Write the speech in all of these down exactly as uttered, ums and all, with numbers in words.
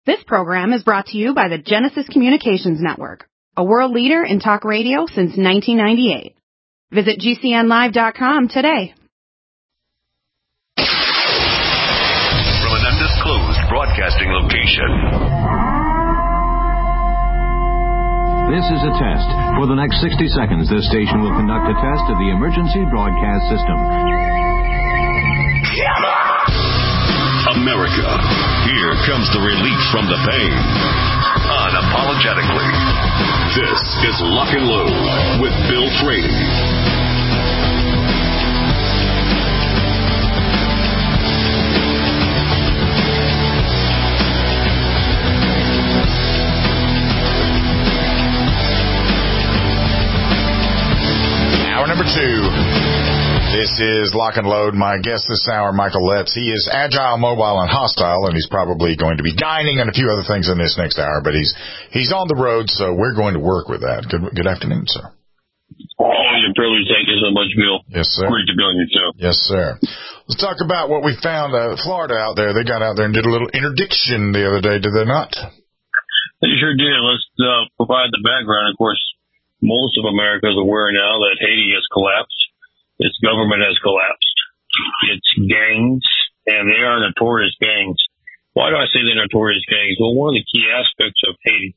This program is brought to you by the Genesis Communications Network, a world leader in talk radio since nineteen ninety-eight. Visit G C N live dot com today. From an undisclosed broadcasting location. This is a test. For the next sixty seconds, this station will conduct a test of the emergency broadcast system. America, here comes the relief from the pain. Unapologetically. This is Lock and Load with Bill Frady. Hour number two. This is Lock and Load. My guest this hour, Michael Letts. He is agile, mobile, and hostile, and he's probably going to be dining and a few other things in this next hour, but he's he's on the road, so we're going to work with that. Good good afternoon, sir. Oh, your privilege. Thank you so much, Bill. Yes, sir. Great to be on your show. Yes, sir. Let's talk about what we found uh, Florida out there. They got out there and did a little interdiction the other day, did they not? They sure did. Let's uh, provide the background. Of course, most of America is aware now that Haiti has collapsed. Its government has collapsed. Its gangs, and they are notorious gangs. Why do I say they're notorious gangs? Well, one of the key aspects of Haiti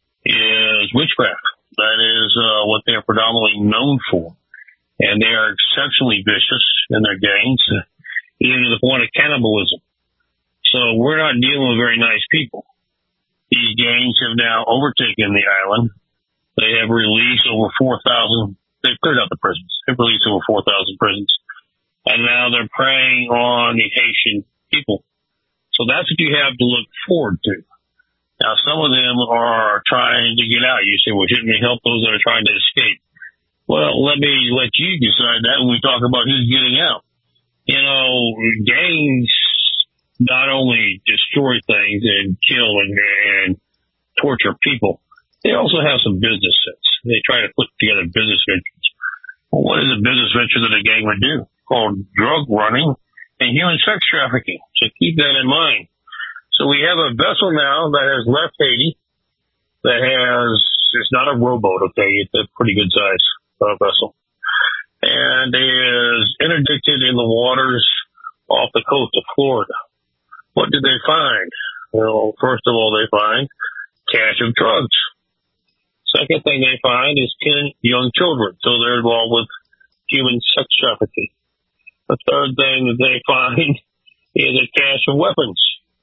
is witchcraft. That is uh, what they are predominantly known for. And they are exceptionally vicious in their gangs, even to the point of cannibalism. So we're not dealing with very nice people. These gangs have now overtaken the island. They have released over four thousand. They've cleared out the prisons. They've released over four thousand prisons. And now they're preying on the Haitian people. So that's what you have to look forward to. Now, some of them are trying to get out. You say, well, shouldn't we help those that are trying to escape? Well, let me let you decide that when we talk about who's getting out. You know, gangs not only destroy things and kill and, and torture people, they also have some business sense. They try to put together business ventures. Well, what is a business venture that a gang would do? Called drug running and human sex trafficking. So keep that in mind. So we have a vessel now that has left Haiti that has, it's not a rowboat, okay? It's a pretty good size uh, vessel. And is interdicted in the waters off the coast of Florida. What did they find? Well, first of all, they find cache of drugs. Second thing they find is ten young children, so they're involved with human sex trafficking. The third thing that they find is a cache of weapons.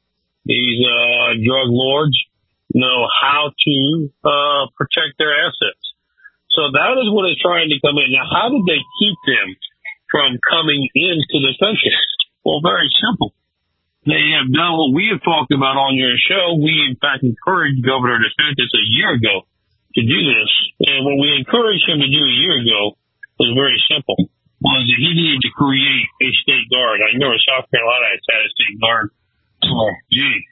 These uh, drug lords know how to uh, protect their assets. So that is what is trying to come in. Now, how did they keep them from coming into the country? Well, very simple. They have done what we have talked about on your show. We, in fact, encouraged Governor DeSantis a year ago to do this. And what we encouraged him to do a year ago was very simple, was that he needed to create a state guard. I know South Carolina has had a state guard for, gee,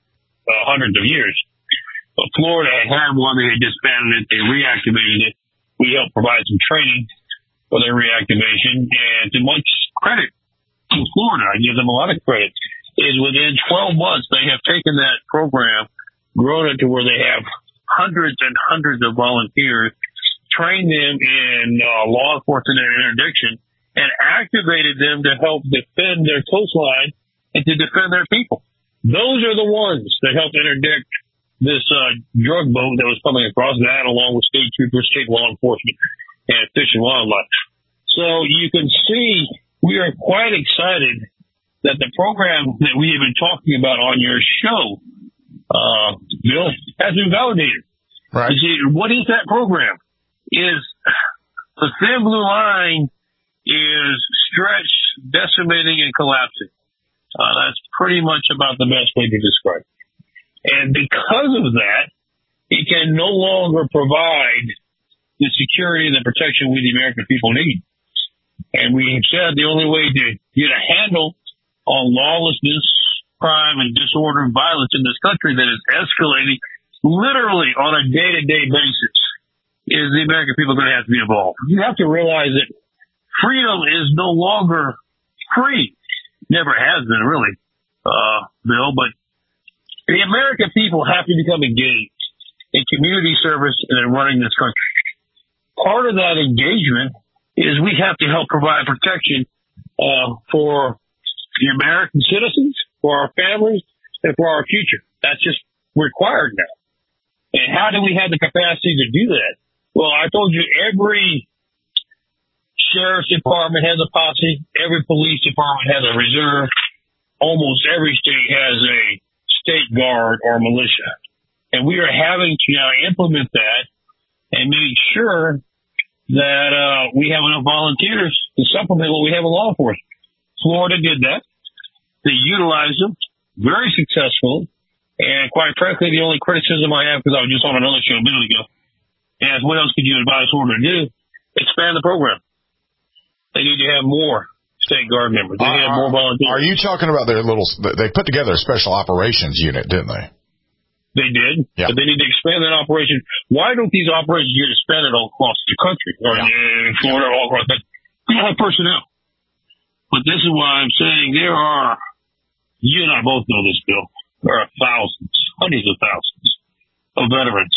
uh, hundreds of years. But Florida had had one. They had disbanded it. They reactivated it. We helped provide some training for their reactivation. And to much credit to Florida, I give them a lot of credit, is within twelve months, they have taken that program, grown it to where they have hundreds and hundreds of volunteers, trained them in uh, law enforcement and interdiction, and activated them to help defend their coastline and to defend their people. Those are the ones that helped interdict this uh, drug boat that was coming across, that along with state troopers, state law enforcement, and Fish and Wildlife. So you can see we are quite excited that the program that we have been talking about on your show, Uh, Bill, has been validated. Right. You see, what is that program? Is the thin blue line is stretched, decimating, and collapsing. Uh, that's pretty much about the best way to describe it. And because of that, it can no longer provide the security and the protection we, the American people, need. And we have said the only way to get a handle on lawlessness, crime, and disorder and violence in this country that is escalating literally on a day-to-day basis is the American people going to have to be involved. You have to realize that freedom is no longer free. Never has been, really, uh, Bill, but The American people have to become engaged in community service and in running this country. Part of that engagement is we have to help provide protection uh, for the American citizens, for our families, and for our future. That's just required now. And how do we have the capacity to do that? Well, I told you every sheriff's department has a posse. Every police department has a reserve. Almost every state has a state guard or militia. And we are having to now implement that and make sure that uh, we have enough volunteers to supplement what we have in law enforcement. Florida did that. They utilized them very successful. And quite frankly, the only criticism I have, because I was just on another show a minute ago, is what else could you advise Florida to do? Expand the program. They need to have more state guard members. They need to have more volunteers. Are you talking about their little, they put together a special operations unit, didn't they? They did. Yeah. But they need to expand that operation. Why don't these operations get expanded all across the country? Or Yeah. in Florida, all across the country? We don't have personnel. But this is why I'm saying there are, you and I both know this, Bill. There are thousands, hundreds of thousands of veterans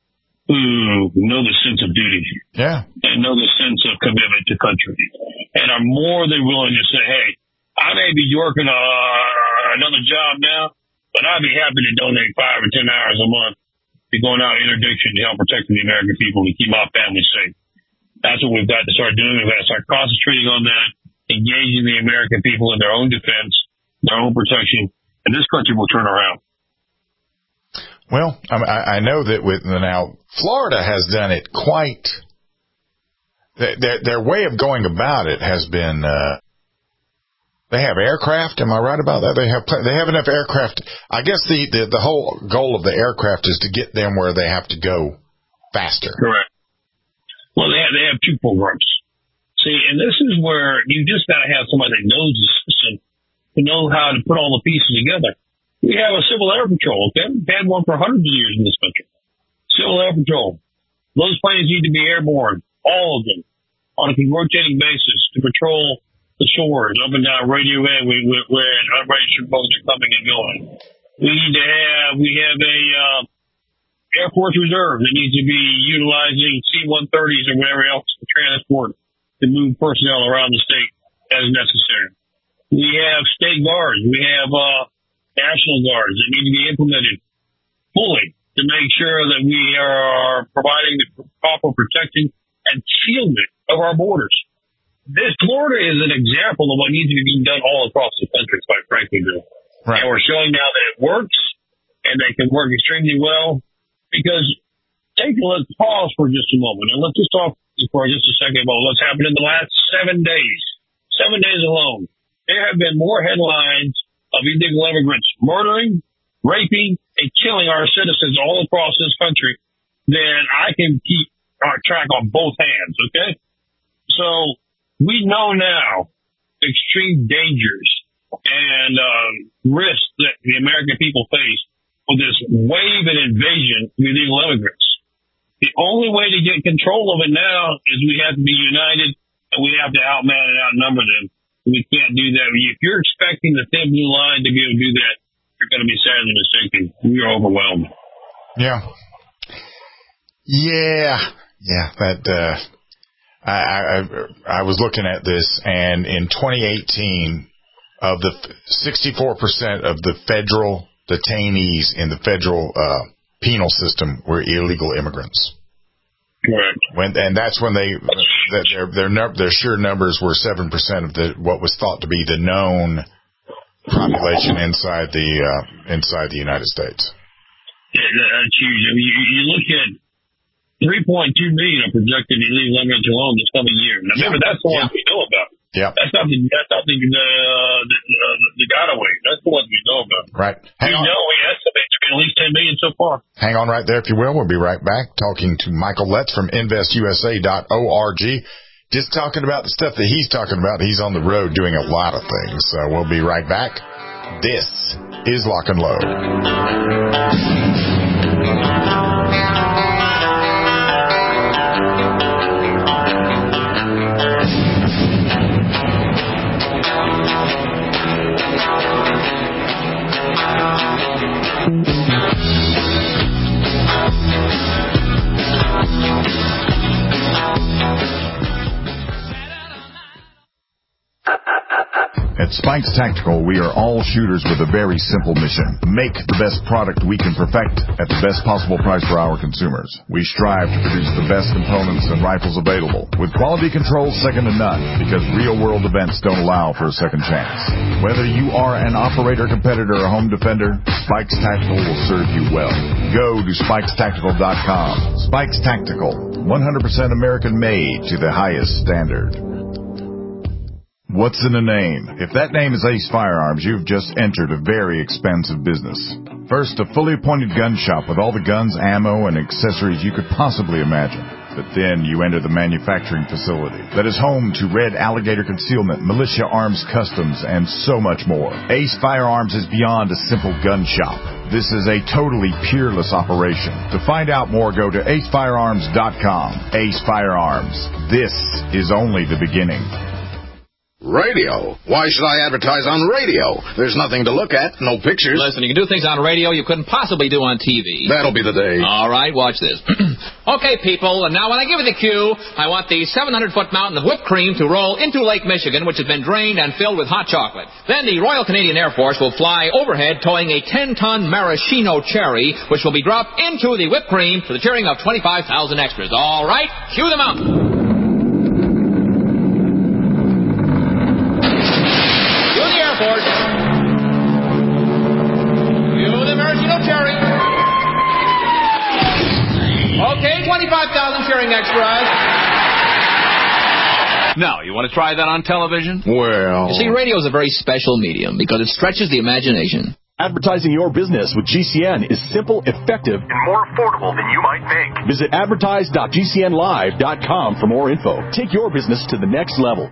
who know the sense of duty. Yeah. And know the sense of commitment to country. And are more than willing to say, hey, I may be working uh, another job now, but I'd be happy to donate five or ten hours a month to going out interdiction to help protect the American people and keep my family safe. That's what we've got to start doing. We've got to start concentrating on that, engaging the American people in their own defense, their own protection. And this country will turn around. Well, I, I know that with now Florida has done it quite. Their, their way of going about it has been. Uh, they have aircraft. Am I right about that? They have they have enough aircraft. I guess the, the the whole goal of the aircraft is to get them where they have to go faster. Correct. Well, they have they have two programs. See, and this is where you just got to have somebody that knows the system to know how to put all the pieces together. We have a Civil Air Patrol, okay? We've had one for hundreds of years in this country. Civil Air Patrol. Those planes need to be airborne, all of them, on a rotating basis to patrol the shores up and down Radio A where unregistered boats are coming and going. We need to have, we have a uh, Air Force Reserve that needs to be utilizing C one thirties or whatever else to transport to move personnel around the state as necessary. We have state guards. We have uh, national guards that need to be implemented fully to make sure that we are providing the proper protection and shielding of our borders. This Florida is an example of what needs to be being done all across the country, quite frankly, Bill. Right. And we're showing now that it works, and they can work extremely well. Because take a let's pause for just a moment, and let's just talk for just a second about what's happened in the last seven days. Seven days alone. There have been more headlines of illegal immigrants murdering, raping, and killing our citizens all across this country than I can keep our track on both hands, okay? So we know now extreme dangers and uh, risks that the American people face with this wave and invasion of illegal immigrants. The only way to get control of it now is we have to be united and we have to outman and outnumber them. We can't do that. If you're expecting the thin blue line to be able to do that, you're going to be sadly mistaken. We are overwhelmed. Yeah. Yeah. Yeah. That, uh, I, I, I was looking at this, and in twenty eighteen, of the sixty-four percent of the federal detainees in the federal uh, penal system were illegal immigrants. Correct. When, and that's when they, their, their, their sure numbers were seven percent of the, what was thought to be the known population inside the, uh, inside the United States. Yeah, that's huge. I mean, you, you look at three point two million are projected illegal immigrants alone this coming year. Now, remember, that's the ones we know about. Yeah. That's not the, that's not the, the, uh, the, uh, the gotaway. That's the ones we know about. Right. Hang we on. know we estimate to be at least ten million so far. Hang on right there, if you will. We'll be right back talking to Michael Letts from invest U S A dot org. Just talking about the stuff that he's talking about. He's on the road doing a lot of things. So we'll be right back. This is Lock and Load. Spikes Tactical, we are all shooters with a very simple mission. Make the best product we can perfect at the best possible price for our consumers. We strive to produce the best components and rifles available, with quality control second to none, because real-world events don't allow for a second chance. Whether you are an operator, competitor, or home defender, Spikes Tactical will serve you well. Go to spikes tactical dot com. Spikes Tactical, one hundred percent American-made to the highest standard. What's in a name? If that name is Ace Firearms, you've just entered a very expensive business. First, a fully appointed gun shop with all the guns, ammo, and accessories you could possibly imagine. But then you enter the manufacturing facility that is home to Red Alligator Concealment, Militia Arms Customs, and so much more. Ace Firearms is beyond a simple gun shop. This is a totally peerless operation. To find out more, go to ace firearms dot com. Ace Firearms. This is only the beginning. Radio? Why should I advertise on radio? There's nothing to look at, no pictures. Listen, you can do things on radio you couldn't possibly do on T V. That'll be the day. All right, watch this. Okay, people, and now when I give you the cue, I want the seven hundred foot mountain of whipped cream to roll into Lake Michigan, which has been drained and filled with hot chocolate. Then the Royal Canadian Air Force will fly overhead towing a ten ton maraschino cherry, which will be dropped into the whipped cream to the cheering of twenty-five thousand extras. All right, cue the mountain. Force. You the maraschino cherry. Okay, twenty-five thousand cheering extras. Now, you want to try that on television? Well... You see, radio is a very special medium because it stretches the imagination. Advertising your business with G C N is simple, effective, and more affordable than you might think. Visit advertise dot g c n live dot com for more info. Take your business to the next level.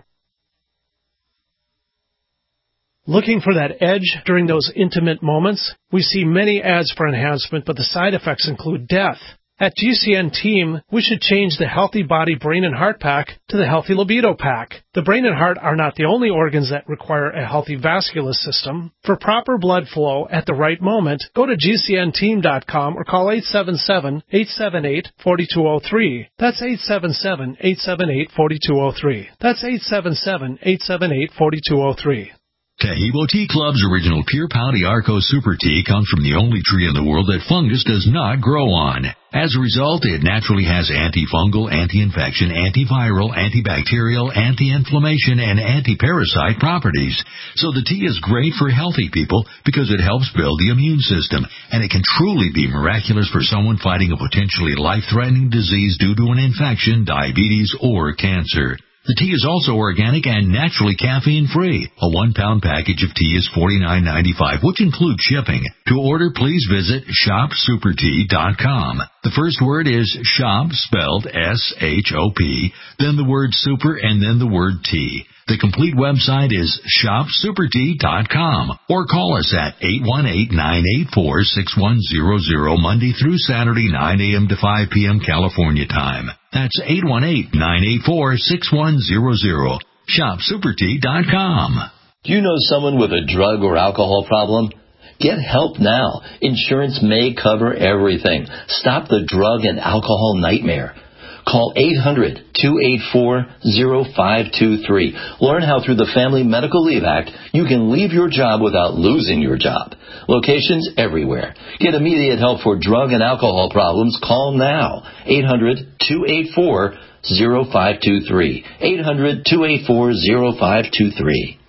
Looking for that edge during those intimate moments? We see many ads for enhancement, but the side effects include death. At G C N Team, we should change the Healthy Body, Brain, and Heart Pack to the Healthy Libido Pack. The brain and heart are not the only organs that require a healthy vascular system. For proper blood flow at the right moment, go to G C N team dot com or call eight seven seven, eight seven eight, four two zero three. That's eight seven seven, eight seven eight, four two zero three. That's eight seven seven, eight seven eight, four two zero three. Taheebo Tea Club's original Pure Pouty Arco Super Tea comes from the only tree in the world that fungus does not grow on. As a result, it naturally has antifungal, anti-infection, antiviral, antibacterial, anti-inflammation, and anti-parasite properties. So the tea is great for healthy people because it helps build the immune system, and it can truly be miraculous for someone fighting a potentially life-threatening disease due to an infection, diabetes, or cancer. The tea is also organic and naturally caffeine-free. A one-pound package of tea is forty-nine ninety-five, which includes shipping. To order, please visit shop super tea dot com. The first word is shop, spelled S H O P, then the word super, and then the word tea. The complete website is shop super tea dot com, or call us at eight one eight, nine eight four, six one zero zero Monday through Saturday, nine a.m. to five p.m. California time. That's eight one eight, nine eight four, six one zero zero. shop super tea dot com. Do you know someone with a drug or alcohol problem? Get help now. Insurance may cover everything. Stop the drug and alcohol nightmare. Call eight hundred, two eight four, zero five two three. Learn how through the Family Medical Leave Act you can leave your job without losing your job. Locations everywhere. Get immediate help for drug and alcohol problems. Call now. eight hundred, two eight four, zero five two three. eight hundred, two eight four, zero five two three.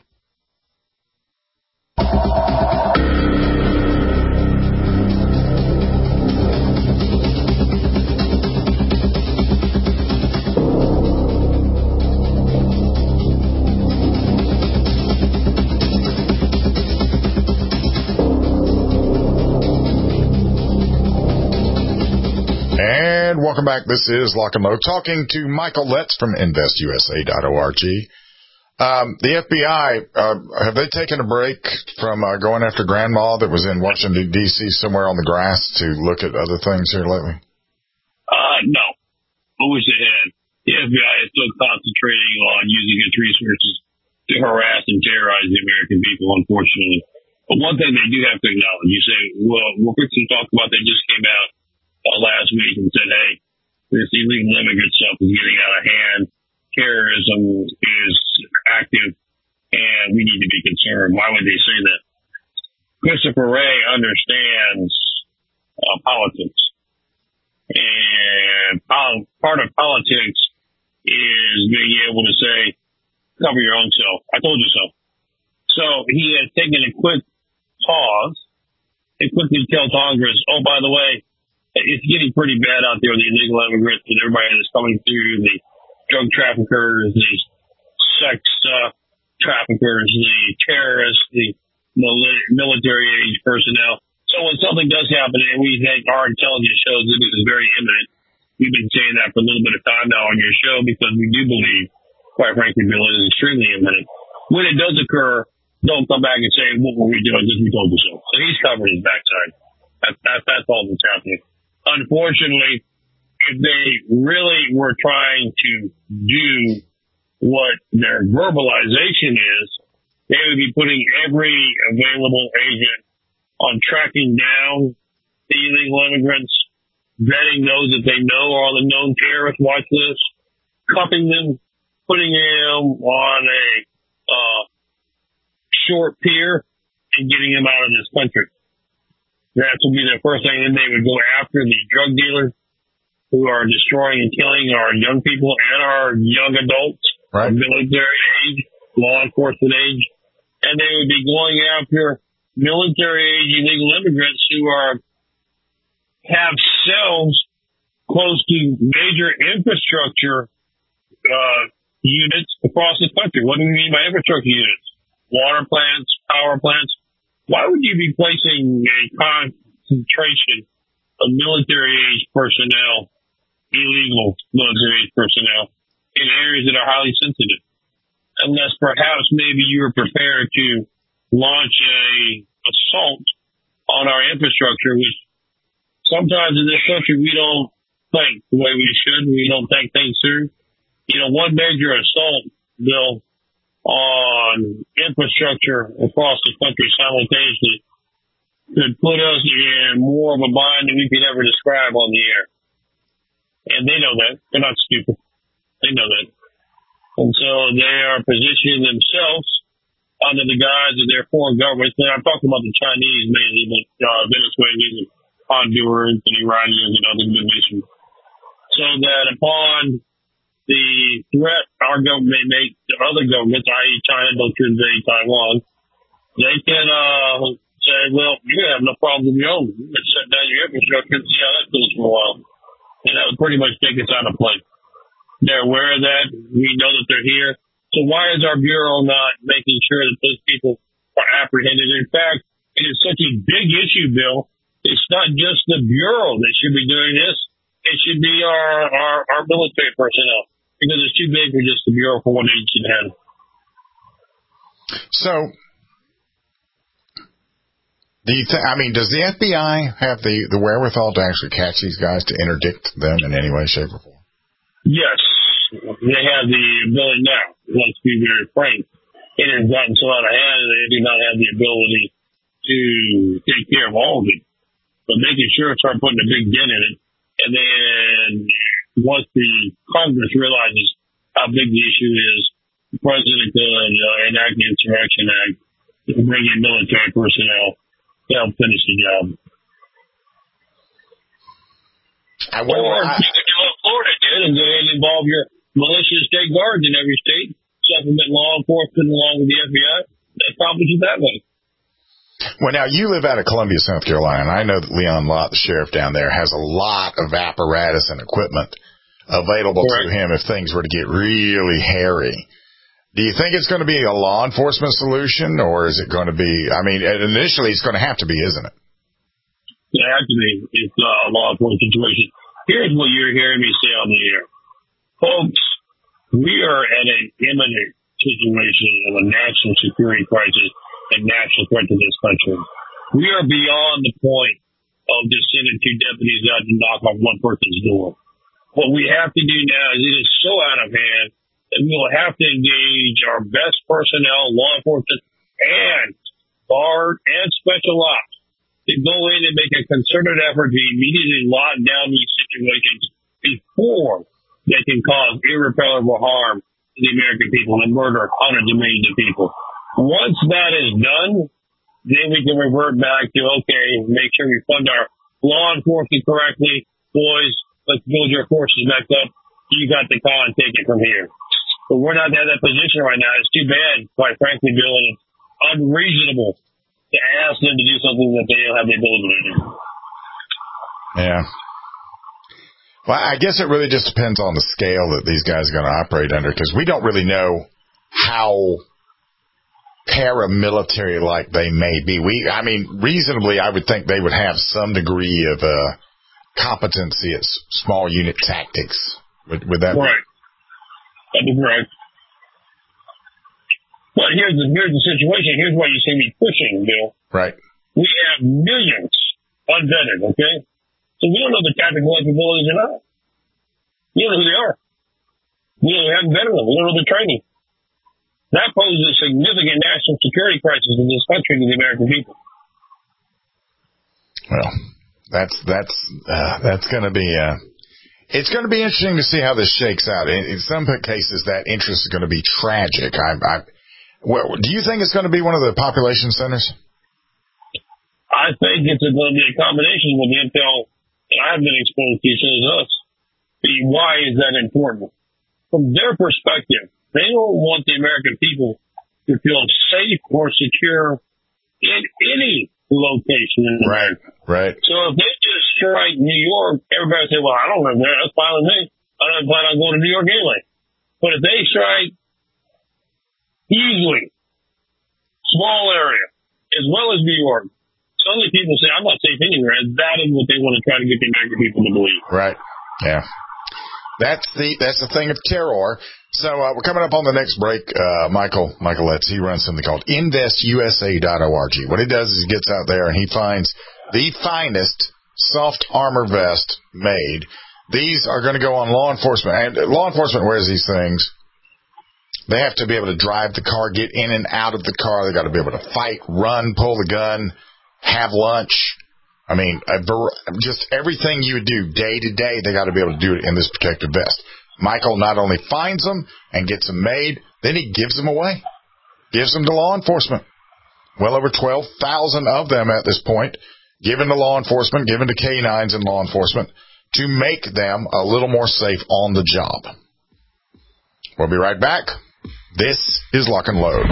And welcome back. This is Lock and Load, talking to Michael Letts from invest U S A dot org. Um, the F B I, uh, have they taken a break from uh, going after Grandma that was in Washington, D C, somewhere on the grass to look at other things here lately? Uh, no. I wish they had. The F B I is still concentrating on using its resources to harass and terrorize the American people, unfortunately. But one thing they do have to acknowledge, you say, well, what Christian talked about that just came out uh, last week and said, hey, this illegal immigrant stuff is getting out of hand. Terrorism is active, and uh, we need to be concerned. Why would they say that? Christopher Wray understands uh, politics. And part of politics is being able to say, cover your own self. I told you so. So he has taken a quick pause and quickly tell Congress, oh, by the way, it's getting pretty bad out there with the illegal immigrants and everybody that's coming through, the drug traffickers, the sex uh, traffickers, the terrorists, the military age personnel. So when something does happen and we think our intelligence shows that it is very imminent, we've been saying that for a little bit of time now on your show because we do believe, quite frankly, Bill, it is extremely imminent. When it does occur, don't come back and say, what were we doing? Just we told you so. So he's covering his backside. That, that, that's all that's happening. Unfortunately, if they really were trying to do what their verbalization is, they would be putting every available agent on tracking down the illegal immigrants, vetting those that they know are on the known terrorist watch list, cuffing them, putting them on a uh, short pier, and getting them out of this country. That would be the first thing. Then they would go after the drug dealers who are destroying and killing our young people and our young adults, right. Military age, law enforcement age. And they would be going after military age illegal immigrants who are have cells close to major infrastructure uh, units across the country. What do we mean by infrastructure units? Water plants, power plants. Why would you be placing a concentration of military age personnel, illegal military age personnel, in areas that are highly sensitive? Unless perhaps maybe you were prepared to launch a assault on our infrastructure, which sometimes in this country we don't think the way we should. We don't think things through. You know, one major assault, Bill, on infrastructure across the country simultaneously could put us in more of a bind than we could ever describe on the air. And they know that. They're not stupid. They know that. And so they are positioning themselves under the guise of their foreign governments. And I'm talking about the Chinese mainly, but uh, Venezuelans and Hondurans and Iranians and other nations. So that upon the threat our government may make to other governments, that is. China, don't you invade Taiwan, they can uh, say, well, you have no problem with your own. Let's shut down your infrastructure and see how that goes for a while. And that would pretty much take us out of play. They're aware of that. We know that they're here. So why is our Bureau not making sure that those people are apprehended? In fact, it is such a big issue, Bill. It's not just the Bureau that should be doing this. It should be our, our, our military personnel. Because it's too big for just the Bureau for one agency to handle. So, do you think, I mean, does the F B I have the, the wherewithal to actually catch these guys, to interdict them in any way, shape, or form? Yes. They have the ability now. Let's be very frank. It has gotten so out of hand that they do not have the ability to take care of all of it. But making sure to start putting a big dent in it. And then once the Congress realizes how big the issue is, the president could uh, enact the Insurrection Act to bring in military personnel to help finish the job. I or I, you could do what Florida did and go ahead and involve your militia state guards in every state, supplement law enforcement along with the F B I. Accomplish it that way. Well, now, you live out of Columbia, South Carolina, and I know that Leon Lott, the sheriff down there, has a lot of apparatus and equipment available Correct. to him if things were to get really hairy. Do you think it's going to be a law enforcement solution, or is it going to be, I mean, initially it's going to have to be, isn't it? It has to be. It's a law enforcement situation. Here's what you're hearing me say on the air. Folks, we are at an imminent situation of a national security crisis and national threat to this country. We are beyond the point of just sending two deputies out to knock on one person's door. What we have to do now is it is so out of hand that we will have to engage our best personnel, law enforcement, and guard and special ops to go in and make a concerted effort to immediately lock down these situations before they can cause irreparable harm to the American people and murder hundreds of millions of people. Once that is done, then we can revert back to, okay, make sure we fund our law enforcement correctly. Boys, let's build your forces back up. You got the call and take it from here. But we're not in that position right now. It's too bad, quite frankly, Bill, and it's unreasonable to ask them to do something that they don't have the ability to do. Yeah. Well, I guess it really just depends on the scale that these guys are going to operate under, because we don't really know how paramilitary-like they may be. We, I mean, reasonably, I would think they would have some degree of uh, competency at small unit tactics. Would, would that right? Be? That'd be right. But here's the here's the situation. Here's why you see me pushing, Bill. Right. We have millions unvetted. Okay, so we don't know the tactical capabilities or not. We don't know who they are. We don't have vetted them. We don't know their training. That poses a significant national security crisis in this country to the American people. Well, that's that's uh, that's going to be uh, it's going to be interesting to see how this shakes out. In, in some cases, that interest is going to be tragic. I, I, well, do you think it's going to be one of the population centers? I think it's going to be a combination with the intel that I've been exposed to, so as us. Why is that important? From their perspective, they don't want the American people to feel safe or secure in any location in America. Right, right. So if they just strike New York, everybody say, well, I don't live there. That's fine with me. I don't plan on going to New York anyway. But if they strike easily, small area, as well as New York, suddenly people say, I'm not safe anywhere. And that is what they want to try to get the American people to believe. Right. Yeah. That's the that's the thing of terror. So uh, we're coming up on the next break. Uh, Michael Michael Letts, he runs something called invest U S A dot org. What he does is he gets out there and he finds the finest soft armor vest made. These are going to go on law enforcement. And law enforcement wears these things. They have to be able to drive the car, get in and out of the car. They got to be able to fight, run, pull the gun, have lunch. I mean, a, just everything you would do day to day, they got to be able to do it in this protective vest. Michael not only finds them and gets them made, then he gives them away, gives them to law enforcement. Well over twelve thousand of them at this point, given to law enforcement, given to K nines and law enforcement to make them a little more safe on the job. We'll be right back. This is Lock and Load.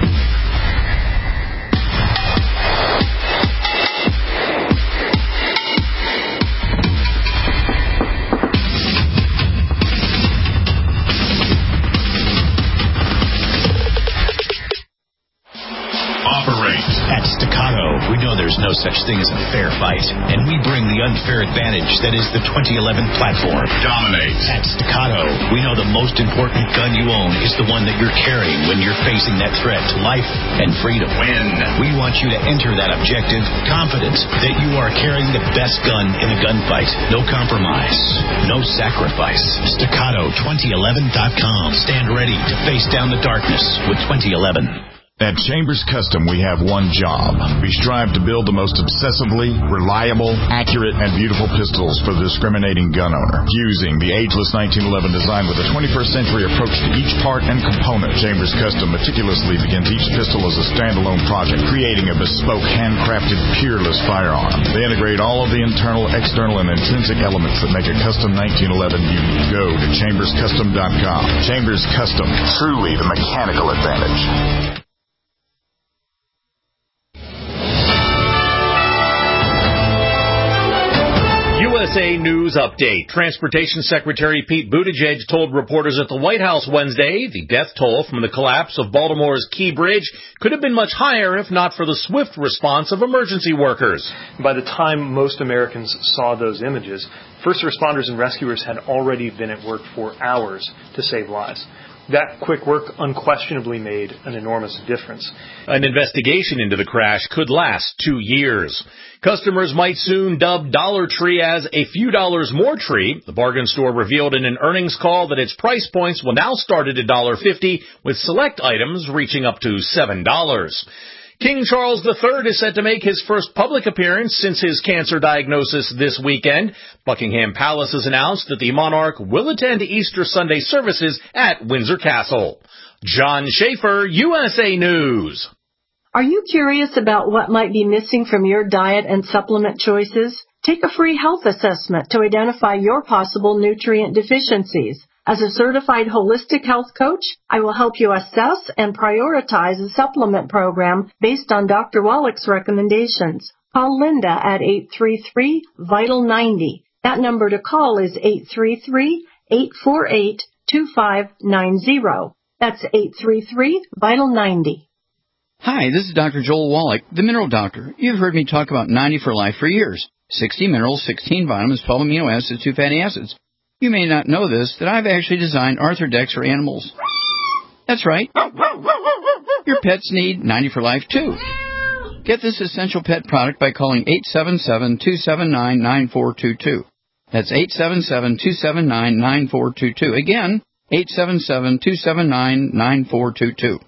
At Staccato, we know there's no such thing as a fair fight, and we bring the unfair advantage that is the twenty eleven platform. Dominate. At Staccato, we know the most important gun you own is the one that you're carrying when you're facing that threat to life and freedom. Win. We want you to enter that objective confident that you are carrying the best gun in a gunfight. No compromise, no sacrifice. Staccato twenty eleven dot com. Stand ready to face down the darkness with twenty eleven. At Chambers Custom, we have one job. We strive to build the most obsessively reliable, accurate, and beautiful pistols for the discriminating gun owner. Using the ageless nineteen eleven design with a twenty-first century approach to each part and component, Chambers Custom meticulously begins each pistol as a standalone project, creating a bespoke, handcrafted, peerless firearm. They integrate all of the internal, external, and intrinsic elements that make a custom nineteen eleven unique. Go to chambers custom dot com. Chambers Custom, truly the mechanical advantage. U S A News Update. Transportation Secretary Pete Buttigieg told reporters at the White House Wednesday the death toll from the collapse of Baltimore's Key Bridge could have been much higher if not for the swift response of emergency workers. By the time most Americans saw those images, first responders and rescuers had already been at work for hours to save lives. That quick work unquestionably made an enormous difference. An investigation into the crash could last two years. Customers might soon dub Dollar Tree as a few dollars more tree. The bargain store revealed in an earnings call that its price points will now start at one dollar fifty, with select items reaching up to seven dollars. King Charles the Third is set to make his first public appearance since his cancer diagnosis this weekend. Buckingham Palace has announced that the monarch will attend Easter Sunday services at Windsor Castle. John Schaefer, U S A News. Are you curious about what might be missing from your diet and supplement choices? Take a free health assessment to identify your possible nutrient deficiencies. As a certified holistic health coach, I will help you assess and prioritize a supplement program based on Doctor Wallach's recommendations. Call Linda at eight three three, vital ninety. That number to call is eight three three, eight four eight, two five nine zero. That's eight three three, vital ninety. Hi, this is Doctor Joel Wallach, the Mineral Doctor. You've heard me talk about ninety for Life for years. sixty minerals, sixteen vitamins, twelve amino acids, two fatty acids. You may not know this, that I've actually designed Arthrodex for animals. That's right. Your pets need ninety for Life, too. Get this essential pet product by calling eight seven seven, two seven nine, nine four two two. That's eight seven seven, two seven nine, nine four two two. Again, eight seven seven, two seven nine, nine four two two.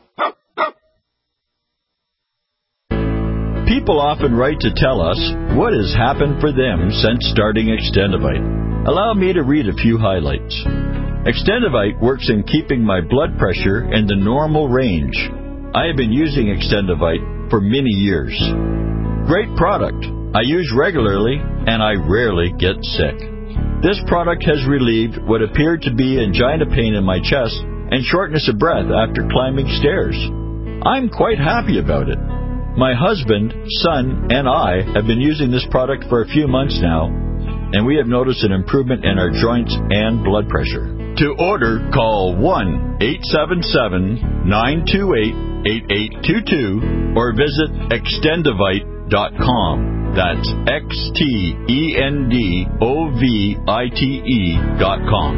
People often write to tell us what has happened for them since starting Extendivite. Allow me to read a few highlights. Extendivite works in keeping my blood pressure in the normal range. I have been using Extendivite for many years. Great product. I use regularly and I rarely get sick. This product has relieved what appeared to be angina pain in my chest and shortness of breath after climbing stairs. I'm quite happy about it. My husband, son, and I have been using this product for a few months now, and we have noticed an improvement in our joints and blood pressure. To order, call one eight seven seven, nine two eight, eight eight two two or visit extendivite dot com. That's X T E N D O V I T E dot com.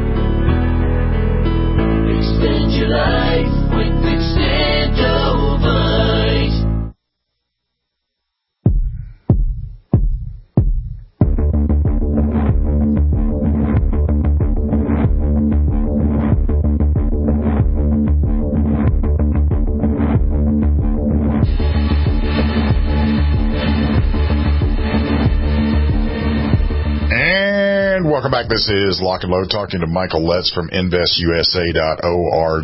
Extend your life with Extendivite. Welcome back. This is Lock and Load, talking to Michael Letts from invest U S A dot org.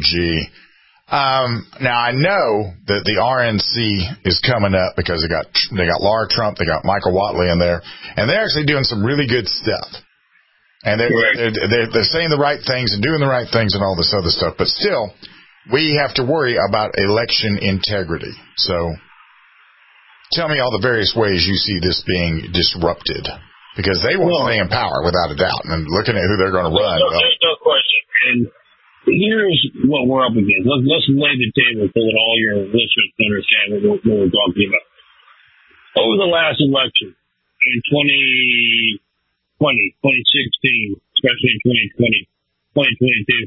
Um, now I know that the R N C is coming up because they got they got Laura Trump, they got Michael Whatley in there, and they're actually doing some really good stuff. And they're, they're, they're, they're saying the right things and doing the right things and all this other stuff. But still, we have to worry about election integrity. So tell me all the various ways you see this being disrupted. Because they want to stay in power, without a doubt. And looking at who they're going to run. No, there's no question. And here's what we're up against. Let's, let's lay the table so that all your listeners can understand what we're, what we're talking about. Over the last election, in twenty twenty, twenty sixteen, especially in twenty twenty, twenty twenty-two,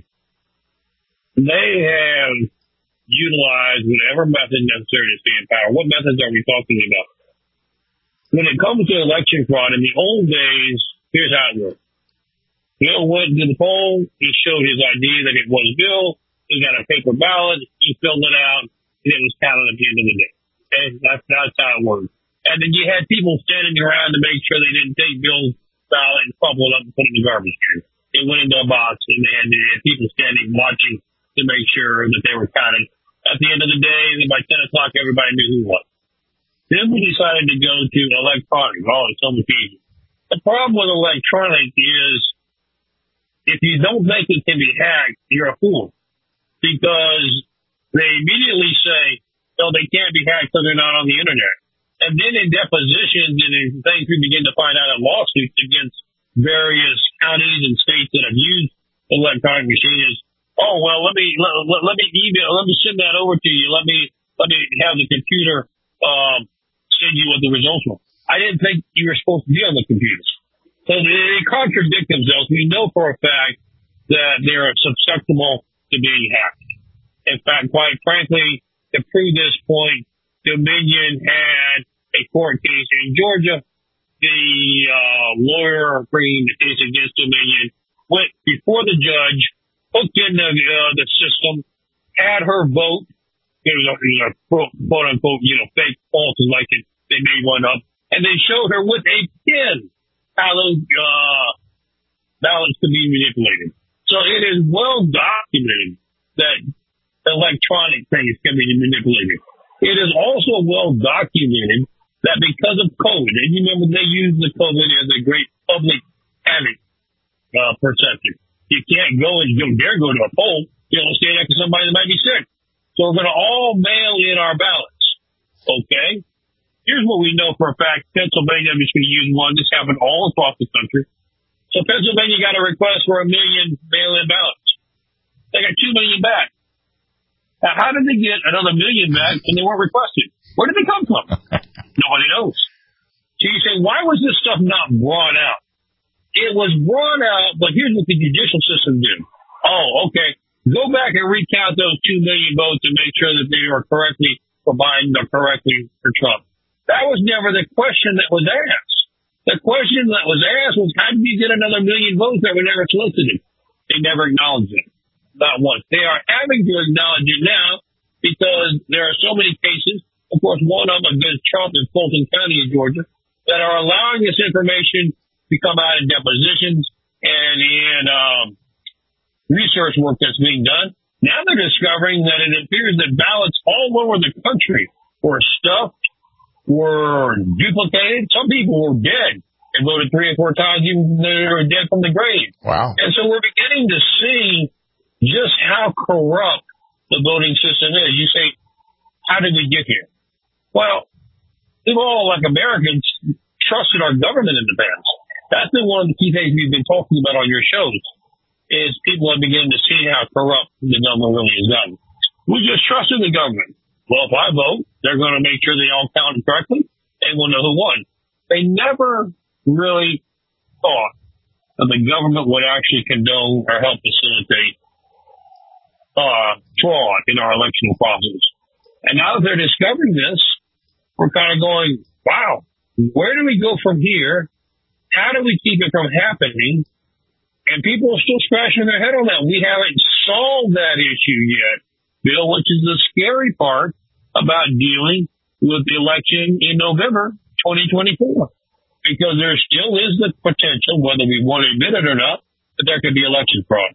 they have utilized whatever method necessary to stay in power. What methods are we talking about? When it comes to election fraud, in the old days, here's how it worked. Bill went to the poll. He showed his I D that it was Bill. He got a paper ballot. He filled it out, and it was counted at the end of the day. Okay? That's, that's how it worked. And then you had people standing around to make sure they didn't take Bill's ballot and crumple it up and put it in the garbage can. It went into a box, and they had, they had people standing watching to make sure that they were counted. At the end of the day, by ten o'clock, everybody knew who won. Then we decided to go to electronic. Oh, it's so much easier. The problem with electronic is if you don't think it can be hacked, you're a fool. Because they immediately say, no, they can't be hacked because they're not on the internet. And then in depositions and in things we begin to find out in lawsuits against various counties and states that have used electronic machines, oh, well, let me, let, let me email, let me send that over to you. Let me, let me have the computer, um, send you what the results were. I didn't think you were supposed to be on the computers. So they contradict themselves. We know for a fact that they're susceptible to being hacked. In fact, quite frankly, to prove this point, Dominion had a court case in Georgia. The uh, lawyer bringing the case against Dominion went before the judge, hooked in the, uh, the system, had her vote. It was a, it was a quote unquote, you know, fake false election. They made one up, and they showed her with a pin how those uh, ballots could be manipulated. So it is well documented that electronic things can be manipulated. It is also well documented that because of COVID, and you remember they used the COVID as a great public panic uh, perception. You can't go and you don't dare go to a poll. You don't stand next to somebody that might be sick. So we're going to all mail in our ballots. Okay? Here's what we know for a fact. Pennsylvania, I'm just going to use one. This happened all across the country. So Pennsylvania got a request for a million mail-in ballots. They got two million back. Now, how did they get another million back and they weren't requested? Where did they come from? Nobody knows. So you say, why was this stuff not brought out? It was brought out, but here's what the judicial system did. Oh, okay. Go back and recount those two million votes and make sure that they are correctly provided or correctly for Trump. That was never the question that was asked. The question that was asked was, how did you get another million votes that were never solicited? They never acknowledged it. Not once. They are having to acknowledge it now because there are so many cases, of course, one of them against Trump in Fulton County in Georgia, that are allowing this information to come out in depositions and in um, research work that's being done. Now they're discovering that it appears that ballots all over the country were stuffed, were duplicated. Some people were dead and voted three or four times even though they were dead from the grave. Wow. And so we're beginning to see just how corrupt the voting system is. You say, how did we get here? Well, we've all, like Americans, trusted our government in the past. That's been one of the key things we've been talking about on your shows, is people are beginning to see how corrupt the government really is done. We just trusted the government. Well, if I vote, they're going to make sure they all count correctly, and we'll know who won. They never really thought that the government would actually condone or help facilitate uh, fraud in our election process. And now that they're discovering this, we're kind of going, wow, where do we go from here? How do we keep it from happening? And people are still scratching their head on that. We haven't solved that issue yet, Bill, which is the scary part about dealing with the election in November twenty twenty-four. Because there still is the potential, whether we want to admit it or not, that there could be election fraud.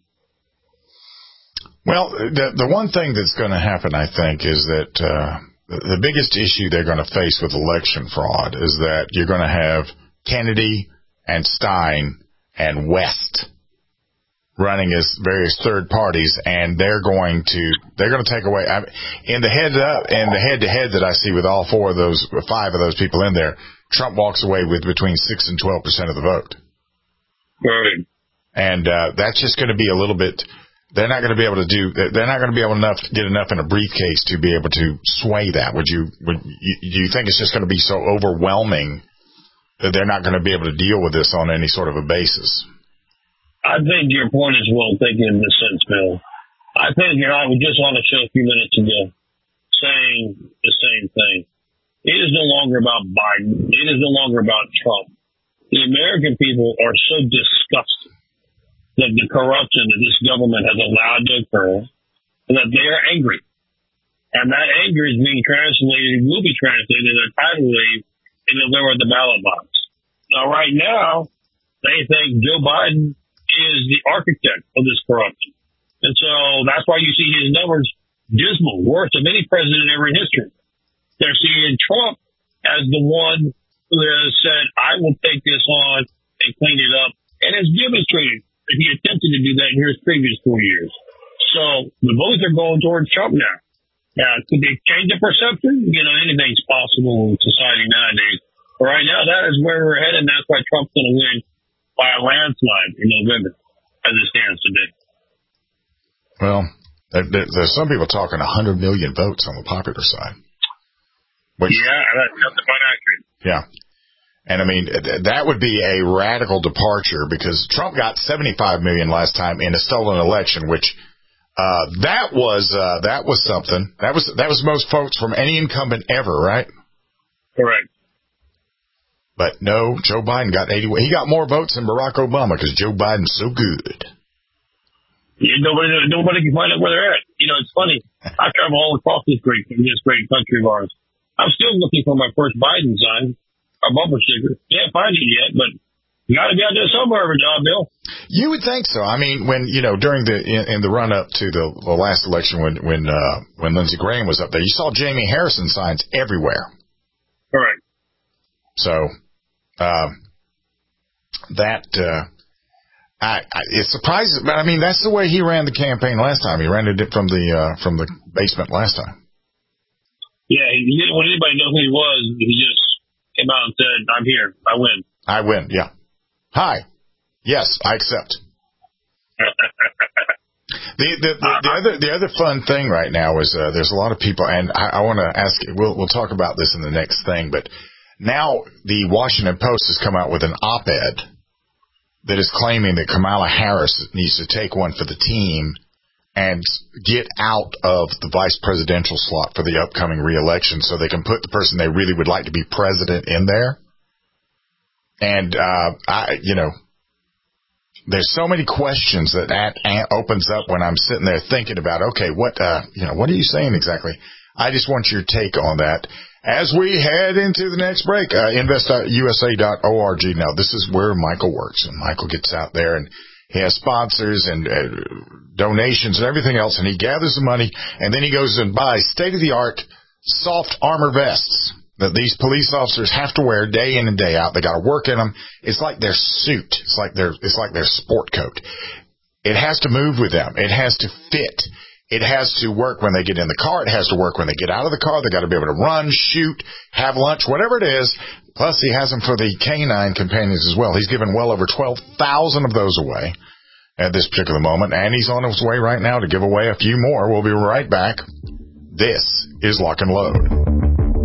Well, the the one thing that's going to happen, I think, is that uh, the biggest issue they're going to face with election fraud is that you're going to have Kennedy and Stein and West running as various third parties, and they're going to they're going to take away I mean, in the head up in the head to head that I see with all four of those five of those people in there. Trump walks away with between six and twelve percent of the vote. Right. And uh, that's just going to be a little bit. They're not going to be able to do. They're not going to be able enough to get enough in a briefcase to be able to sway that. Would you? Would you, do you think it's just going to be so overwhelming that they're not going to be able to deal with this on any sort of a basis? I think your point is well taken in this sense, Bill. I think you know I was just on a show a few minutes ago saying the same thing. It is no longer about Biden. It is no longer about Trump. The American people are so disgusted that the corruption that this government has allowed to occur, and that they are angry. And that anger is being translated, will be translated in a tidal wave in November at the ballot box. Now, right now, they think Joe Biden is the architect of this corruption. And so that's why you see his numbers dismal, worse than any president ever in history. They're seeing Trump as the one who has said, I will take this on and clean it up, and has demonstrated that he attempted to do that in his previous four years. So the votes are going towards Trump now. Now, could they change the perception? You know, anything's possible in society nowadays. But right now, that is where we're headed, and that's why Trump's going to win by a landslide in November, as it stands today. Well, there, there, there's some people talking one hundred million votes on the popular side. Which, yeah, that's about accurate. Yeah. And, I mean, that would be a radical departure because Trump got seventy-five million last time in a stolen election, which uh, that was uh, that was something. That was that was most votes from any incumbent ever, right? Correct. But no, Joe Biden got eighty. He got more votes than Barack Obama because Joe Biden's so good. Yeah, nobody, nobody can find out where they're at. You know, it's funny. I travel all across this great, this great country of ours. I'm still looking for my first Biden sign. A bumper sticker. Can't find it yet, but You got to be out there somewhere every job, Bill. You would think so. I mean, when, you know, during the, in, in the run up to the, the last election when, when, uh, when Lindsey Graham was up there, you saw Jamie Harrison signs everywhere. Correct. So, um, that, uh, I, I, it surprises, but I mean, that's the way he ran the campaign last time. He ran it from the, uh, from the basement last time. Yeah, he didn't want anybody to know who he was. He just came out and said, I'm here. I win. I win, yeah. Hi. Yes, I accept. the, the, the, the other the other fun thing right now is uh, there's a lot of people, and I, I want to ask, we'll, we'll talk about this in the next thing, but now the Washington Post has come out with an op-ed that is claiming that Kamala Harris needs to take one for the team and get out of the vice presidential slot for the upcoming re-election so they can put the person they really would like to be president in there. And, uh, I, you know, there's so many questions that that opens up when I'm sitting there thinking about, okay, what, uh, you know, what are you saying exactly? I just want your take on that. As we head into the next break, uh, invest U S A dot org. Now, this is where Michael works, and Michael gets out there and he has sponsors and uh, donations and everything else, and he gathers the money, and then he goes and buys state-of-the-art soft armor vests that these police officers have to wear day in and day out. They got to work in them. It's like their suit. It's like their, it's like their sport coat. It has to move with them. It has to fit. It has to work when they get in the car. It has to work when they get out of the car. They got to be able to run, shoot, have lunch, whatever it is. Plus, he has them for the canine companions as well. He's given well over twelve thousand of those away at this particular moment, and he's on his way right now to give away a few more. We'll be right back. This is Lock and Load.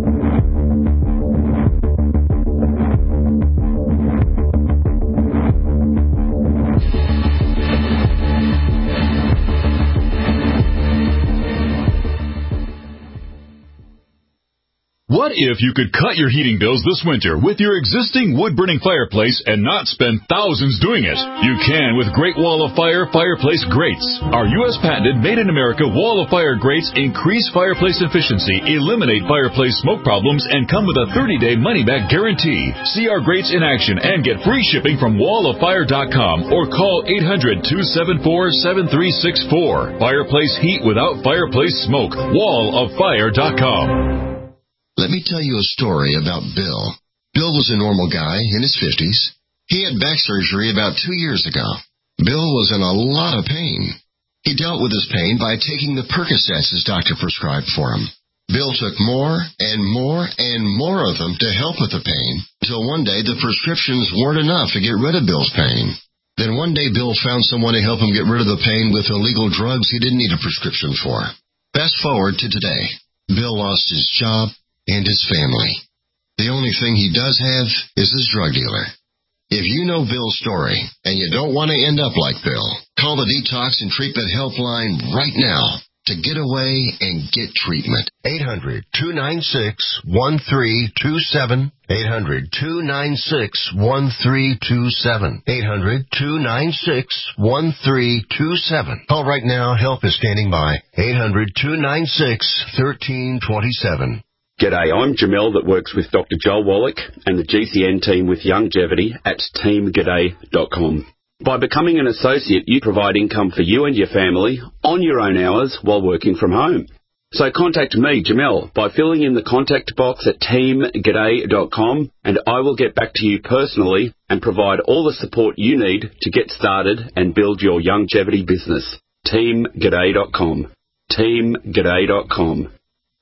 What if you could cut your heating bills this winter with your existing wood-burning fireplace and not spend thousands doing it? You can with Great Wall of Fire fireplace grates. Our U S patented made-in-America Wall of Fire grates increase fireplace efficiency, eliminate fireplace smoke problems, and come with a thirty-day money-back guarantee. See our grates in action and get free shipping from wall of fire dot com or call eight hundred, two seven four, seven three six four. Fireplace heat without fireplace smoke. wall of fire dot com. Let me tell you a story about Bill. Bill was a normal guy in his fifties. He had back surgery about two years ago. Bill was in a lot of pain. He dealt with his pain by taking the Percocets his doctor prescribed for him. Bill took more and more and more of them to help with the pain, until one day the prescriptions weren't enough to get rid of Bill's pain. Then one day Bill found someone to help him get rid of the pain with illegal drugs he didn't need a prescription for. Fast forward to today. Bill lost his job and his family. The only thing he does have is his drug dealer. If you know Bill's story and you don't want to end up like Bill, call the Detox and Treatment Helpline right now to get away and get treatment. eight hundred, two nine six, one three two seven. eight hundred, two nine six, one three two seven. eight hundred, two nine six, one three two seven. Call right now. Help is standing by. eight hundred, two nine six, one three two seven. G'day, I'm Jamel that works with Doctor Joel Wallach and the G C N team with Longevity at team g'day dot com. By becoming an associate, you provide income for you and your family on your own hours while working from home. So contact me, Jamel, by filling in the contact box at team g'day dot com, and I will get back to you personally and provide all the support you need to get started and build your longevity business. team g'day dot com. team g'day dot com.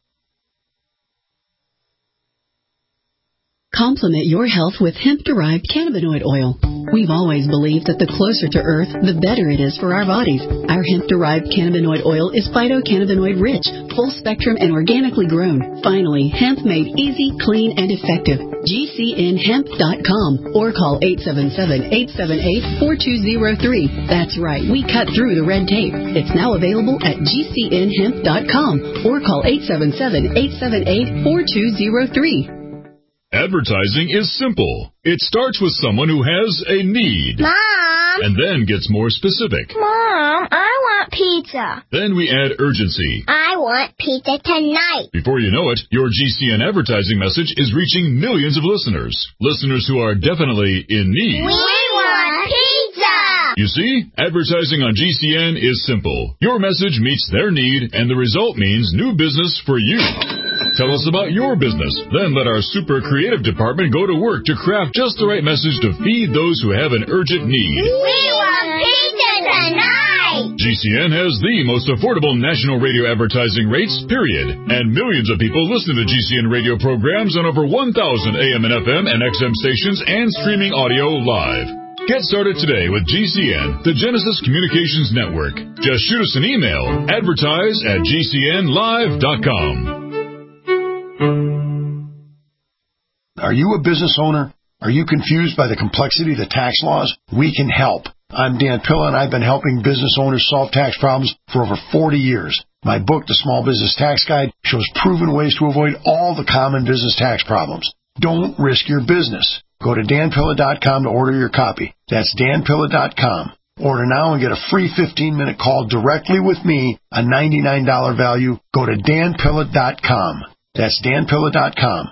Complement your health with hemp-derived cannabinoid oil. We've always believed that the closer to Earth, the better it is for our bodies. Our hemp-derived cannabinoid oil is phytocannabinoid-rich, full-spectrum, and organically grown. Finally, hemp made easy, clean, and effective. G C N hemp dot com or call eight seven seven, eight seven eight, four two zero three. That's right, we cut through the red tape. It's now available at G C N hemp dot com or call eight seven seven, eight seven eight, four two zero three. Advertising is simple. It starts with someone who has a need. Mom! And then gets more specific. Mom, I want pizza. Then we add urgency. I want pizza tonight. Before you know it, your G C N advertising message is reaching millions of listeners. Listeners who are definitely in need. We want pizza! You see, advertising on G C N is simple. Your message meets their need, and the result means new business for you. Tell us about your business. Then let our super creative department go to work to craft just the right message to feed those who have an urgent need. We want pizza tonight! G C N has the most affordable national radio advertising rates, period. And millions of people listen to G C N radio programs on over one thousand A M and F M and X M stations and streaming audio live. Get started today with G C N, the Genesis Communications Network. Just shoot us an email, advertise at G C N live dot com. Are you a business owner? Are you confused by the complexity of the tax laws? We can help. I'm Dan Pilla, and I've been helping business owners solve tax problems for over forty years. My book, The Small Business Tax Guide, shows proven ways to avoid all the common business tax problems. Don't risk your business. Go to Dan Pilla dot com to order your copy. That's Dan Pilla dot com. Order now and get a free fifteen minute call directly with me, a ninety-nine dollars value. Go to Dan Pilla dot com. That's Dan Pilla dot com.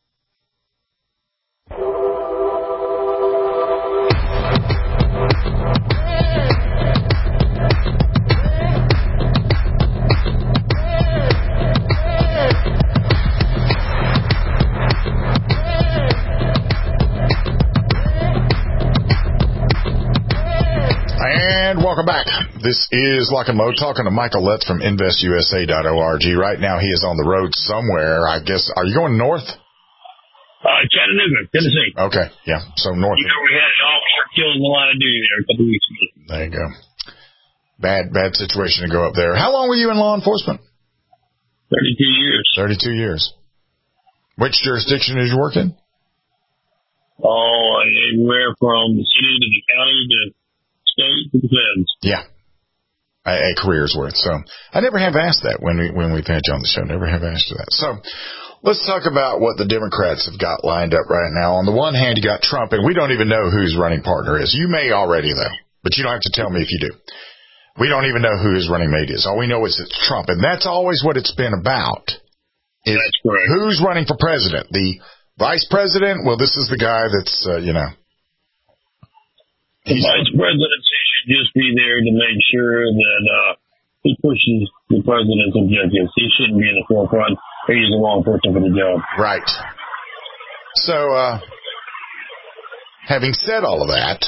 And welcome back. This is Lock and Load, talking to Michael Letts from invest U S A dot org. Right now he is on the road somewhere. I guess, are you going north? Uh, Chattanooga, Tennessee. Okay, yeah, so north. You know, we had an officer killed in the line of duty there a couple of weeks ago. There you go. Bad, bad situation to go up there. How long were you in law enforcement? thirty-two years. thirty-two years. Which jurisdiction did you work in? Oh, anywhere from the city to the county to state to the feds. Yeah. A, a career's worth. So I never have asked that when we, when we've had you on the show. Never have asked you that. So let's talk about what the Democrats have got lined up right now. On the one hand, you got Trump, and we don't even know who his running partner is. You may already, though, but you don't have to tell me if you do. We don't even know who his running mate is. All we know is it's Trump, and that's always what it's been about. Is that's correct. Who's running for president? The vice president? Well, this is the guy that's, uh, you know. The vice presidency should just be there to make sure that uh, he pushes the president's objectives. He shouldn't be in the forefront. He's the wrong person for the job. Right. So, uh, having said all of that,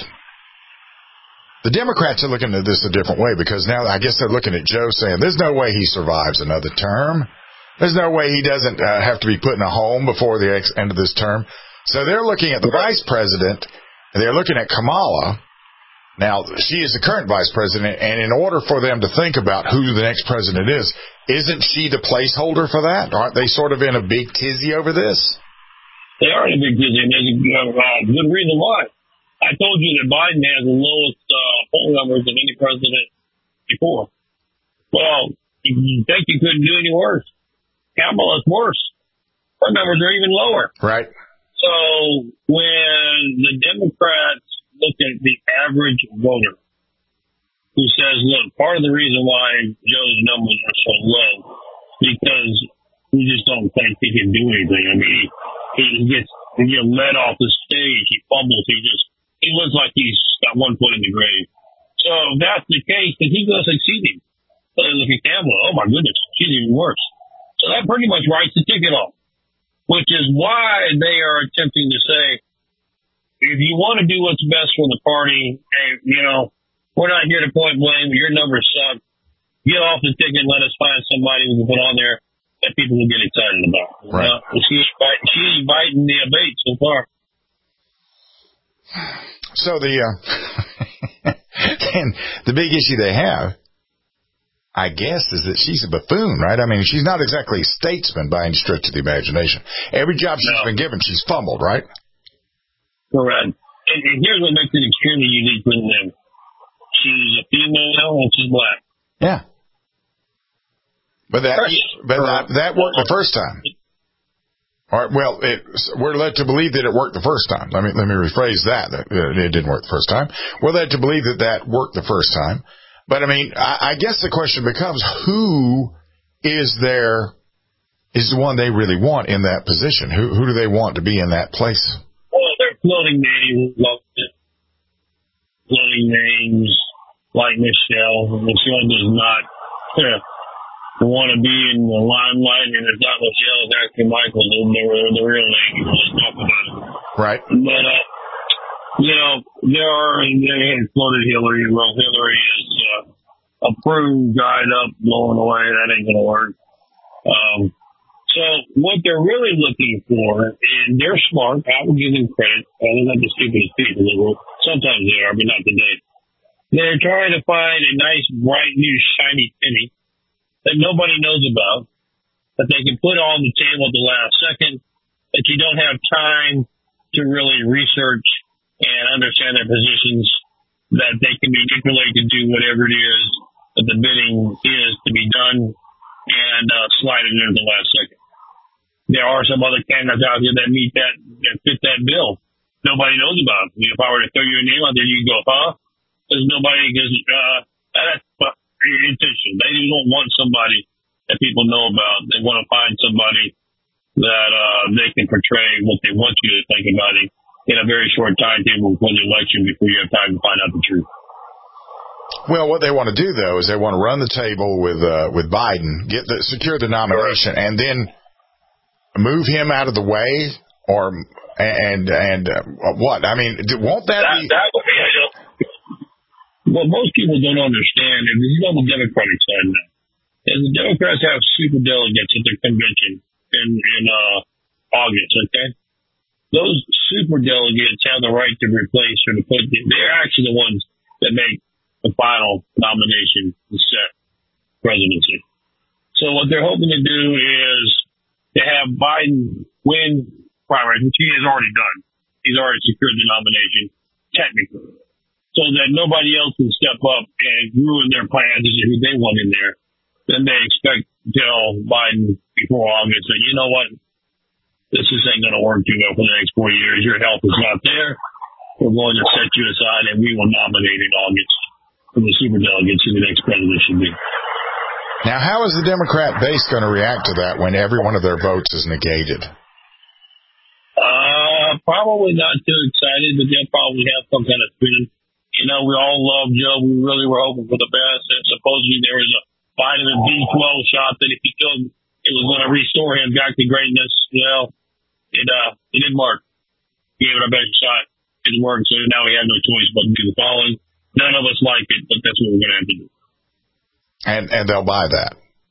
the Democrats are looking at this a different way, because now I guess they're looking at Joe saying there's no way he survives another term. There's no way he doesn't uh, have to be put in a home before the ex- end of this term. So they're looking at the vice president, and they're looking at Kamala. Now, she is the current vice president, and in order for them to think about who the next president is, isn't she the placeholder for that? Aren't they sort of in a big tizzy over this? They are in a big tizzy, and there's a uh, good reason why. I told you that Biden has the lowest uh, poll numbers of any president before. Well, you think you couldn't do any worse. Kamala's worse. Her numbers are even lower. Right. So when the Democrats look at the average voter who says, look, part of the reason why Joe's numbers are so low because we just don't think he can do anything. I mean, he, he gets he gets led off the stage. He fumbles. He just he looks like he's got one foot in the grave. So if that's the case, then he's going to succeed him. So they look at Kamala. Oh, my goodness, she's even worse. So that pretty much writes the ticket off, which is why they are attempting to say, if you want to do what's best for the party, hey, you know, we're not here to point blame. Your numbers suck. Get off the ticket and let us find somebody we can put on there that people will get excited about. Right. Uh, she, she ain't biting the bait so far. So the, uh, and the big issue they have, I guess, is that she's a buffoon, right? I mean, she's not exactly a statesman by any stretch of the imagination. Every job she's no. been given, she's fumbled, right? Correct. And, and here's what makes it extremely unique with them. She's a female and she's black. Yeah. But that, but that, that worked the first time. All right. Well, it, we're led to believe that it worked the first time. Let me, let me rephrase that. It didn't work the first time. We're led to believe that that worked the first time. But, I mean, I, I guess the question becomes, who is there, is the one they really want in that position? Who who do they want to be in that place? Well, they're floating names, floating names like Michelle. Michelle does not uh, want to be in the limelight, and it's not Michelle, it's actually Michael, the, the, the real name. You just talk about it. Right. But, uh, you know, there are, they had floated Hillary. Well, Hillary is uh, approved, dried up, blowing away. That ain't going to work. Um, so what they're really looking for, and they're smart, I will give them credit. They're not the stupidest people in the world. Sometimes they are, but not today. They're trying to find a nice, bright, new, shiny penny that nobody knows about, that they can put on the table at the last second, that you don't have time to really research and understand their positions, that they can manipulate to do whatever it is that the bidding is to be done, and uh, slide it in at the last second. There are some other candidates out there that meet that, that fit that bill. Nobody knows about. I mean, if I were to throw you a name out there, you go, huh? There's nobody, because uh, that's intention. They don't want somebody that people know about. They want to find somebody that uh, they can portray what they want you to think about it in a very short timetable before the election, before you have time to find out the truth. Well, what they want to do, though, is they want to run the table with uh, with Biden, get the secure the nomination, and then move him out of the way, or and and uh, what? I mean, won't that, that be? That would be what most people don't understand, and this is on the Democratic side now, is the Democrats have super delegates at their convention in in uh, August. Okay, those super delegates have the right to replace or to put. They're actually the ones that make the final nomination to set presidency. So what they're hoping to do is to have Biden win primary, which he has already done. He's already secured the nomination, technically, so that nobody else can step up and ruin their plans and who they want in there. Then they expect to tell Biden before August that, you know what, this just ain't going to work too well for the next four years. Your health is not there. We're going to set you aside, and we will nominate in August for the superdelegates who the next president should be. Now, how is the Democrat base going to react to that when every one of their votes is negated? Uh, probably not too excited, but they'll probably have some kind of spin. You know, we all love Joe. We really were hoping for the best. And supposedly there was a vitamin B twelve shot that if he took, it was going to restore him back to greatness. Well, it, uh, it didn't work. He gave it our best shot. It didn't work. So now we have no choice but to do the following. None of us like it, but that's what we're going to have to do. And, and they'll buy that.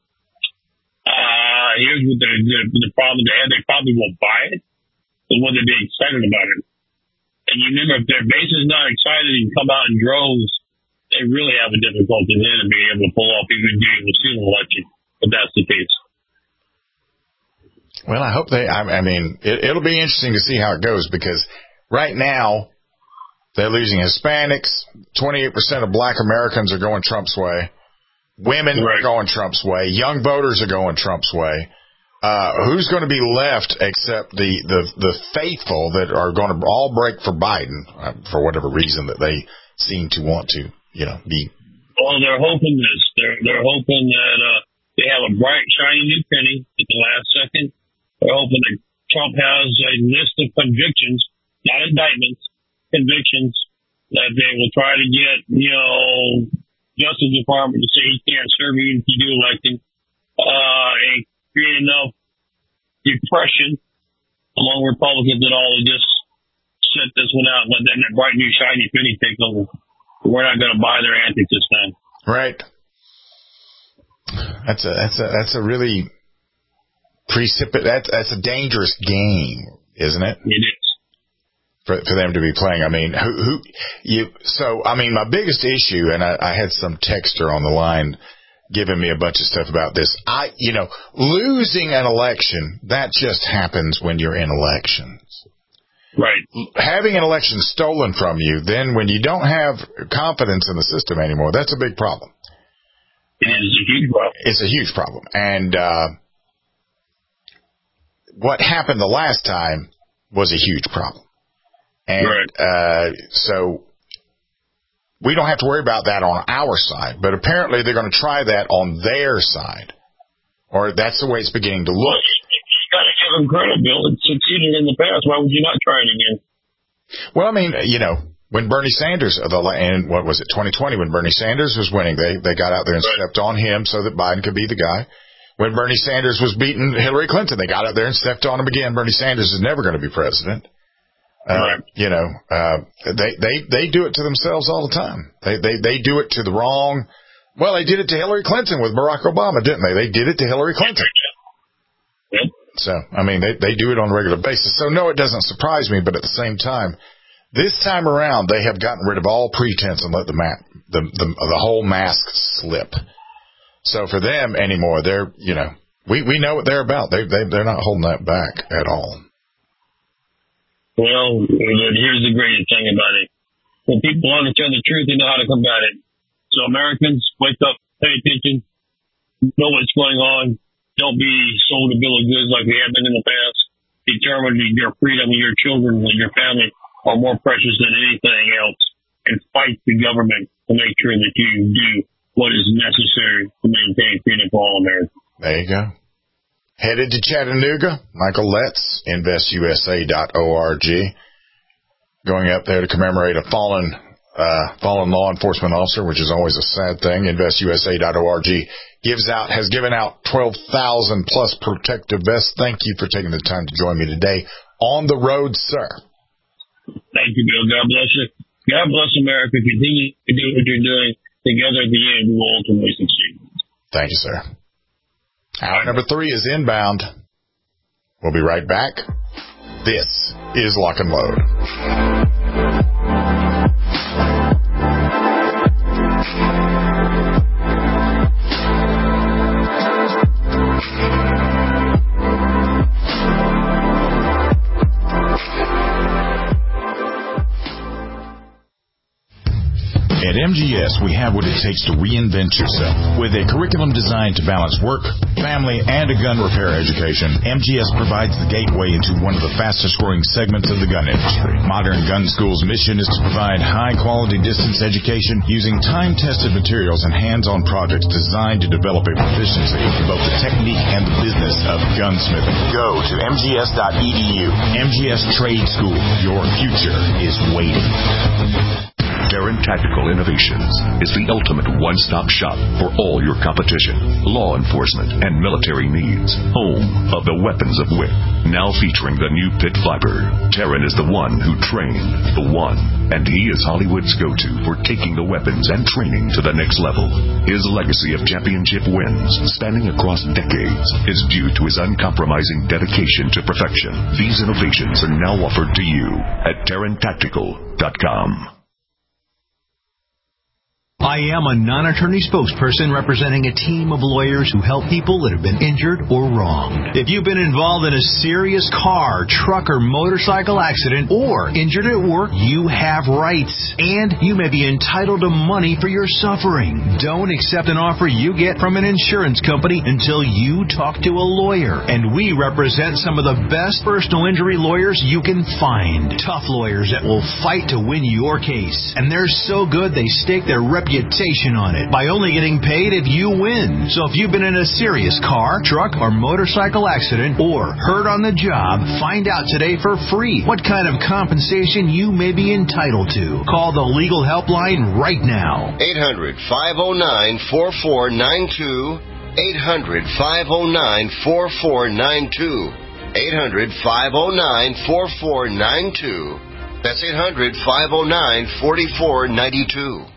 Uh, here's what the, the, the problem they have. They probably won't buy it, but will they be excited about it? And you remember, if their base is not excited and come out in droves, they really have a difficulty then in being able to pull off even doing the student election, if that's the case. Well, I hope they, I, I mean, it, it'll be interesting to see how it goes, because right now they're losing Hispanics. twenty-eight percent of black Americans are going Trump's way. Women right. are going Trump's way. Young voters are going Trump's way. Uh, who's going to be left except the, the, the faithful that are going to all break for Biden uh, for whatever reason that they seem to want to, you know, be. Well, they're hoping this. They're, they're hoping that, uh, they have a bright, shiny new penny at the last second. They're hoping that Trump has a list of convictions, not indictments, convictions that they will try to get, you know, Justice Department to say he can't serve even if you do elect him, uh, and create enough depression among Republicans that all will just sit this one out and let that bright new shiny penny take over. We're not going to buy their antics this time. Right. That's a that's a that's a really precipit. That's that's a dangerous game, isn't it? It is. For for them to be playing. I mean, who who you? So I mean, my biggest issue, and I, I had some texter on the line giving me a bunch of stuff about this. I, you know, losing an election, that just happens when you're in elections. Right. Having an election stolen from you, then when you don't have confidence in the system anymore, that's a big problem. It is a huge problem. It's a huge problem. And uh, what happened the last time was a huge problem. And right. uh, so we don't have to worry about that on our side. But apparently they're going to try that on their side. Or that's the way it's beginning to look. Well, you got to give them credit, Bill. It succeeded in the past. Why would you not try it again? Well, I mean, you know, when Bernie Sanders, and what was it, twenty twenty, when Bernie Sanders was winning, they, they got out there and right. stepped on him so that Biden could be the guy. When Bernie Sanders was beating Hillary Clinton, they got out there and stepped on him again. Bernie Sanders is never going to be president. Uh, you know, uh, they, they, they do it to themselves all the time. They, they, they do it to the wrong. Well, they did it to Hillary Clinton with Barack Obama, didn't they? They did it to Hillary Clinton. Yep. So, I mean, they, they do it on a regular basis. So, no, it doesn't surprise me, but at the same time, this time around, they have gotten rid of all pretense and let the map, the, the, the whole mask slip. So for them anymore, they're, you know, we, we know what they're about. They, they, they're not holding that back at all. Well, here's the greatest thing about it. When people want to tell the truth, they know how to combat it. So Americans, wake up, pay attention, know what's going on. Don't be sold a bill of goods like we have been in the past. Determine that your freedom and your children and your family are more precious than anything else. And fight the government to make sure that you do what is necessary to maintain freedom for all Americans. There you go. Headed to Chattanooga, Michael Letts, invest U S A dot org. Going up there to commemorate a fallen uh, fallen law enforcement officer, which is always a sad thing. invest U S A dot org gives out, has given out twelve thousand plus protective vests. Thank you for taking the time to join me today on the road, sir. Thank you, Bill. God bless you. God bless America. Continue to do what you're doing. Together at the end, we will ultimately succeed. Thank you, sir. Hour number three is inbound. We'll be right back. This is Lock and Load. At M G S, we have what it takes to reinvent yourself. With a curriculum designed to balance work, family, and a gun repair education, M G S provides the gateway into one of the fastest-growing segments of the gun industry. Modern Gun School's mission is to provide high-quality distance education using time-tested materials and hands-on projects designed to develop a proficiency in both the technique and the business of gunsmithing. Go to M G S dot E D U. M G S Trade School. Your future is waiting. Darren Tactical Innovations is the ultimate one-stop shop for all your competition, law enforcement, and military needs. Home of the weapons of wit. Now featuring the new Pit Viper. Darren is the one who trained the one, and he is Hollywood's go-to for taking the weapons and training to the next level. His legacy of championship wins, spanning across decades, is due to his uncompromising dedication to perfection. These innovations are now offered to you at Darren Tactical dot com. I am a non-attorney spokesperson representing a team of lawyers who help people that have been injured or wronged. If you've been involved in a serious car, truck, or motorcycle accident or injured at work, you have rights, and you may be entitled to money for your suffering. Don't accept an offer you get from an insurance company until you talk to a lawyer, and we represent some of the best personal injury lawyers you can find. Tough lawyers that will fight to win your case, and they're so good they stake their reputation reputation on it by only getting paid if you win. So if you've been in a serious car, truck, or motorcycle accident or hurt on the job, find out today for free what kind of compensation you may be entitled to. Call the legal helpline right now. eight hundred, five oh nine, four four nine two. eight hundred, five oh nine, four four nine two. eight hundred, five oh nine, four four nine two. That's eight hundred, five oh nine, four four nine two.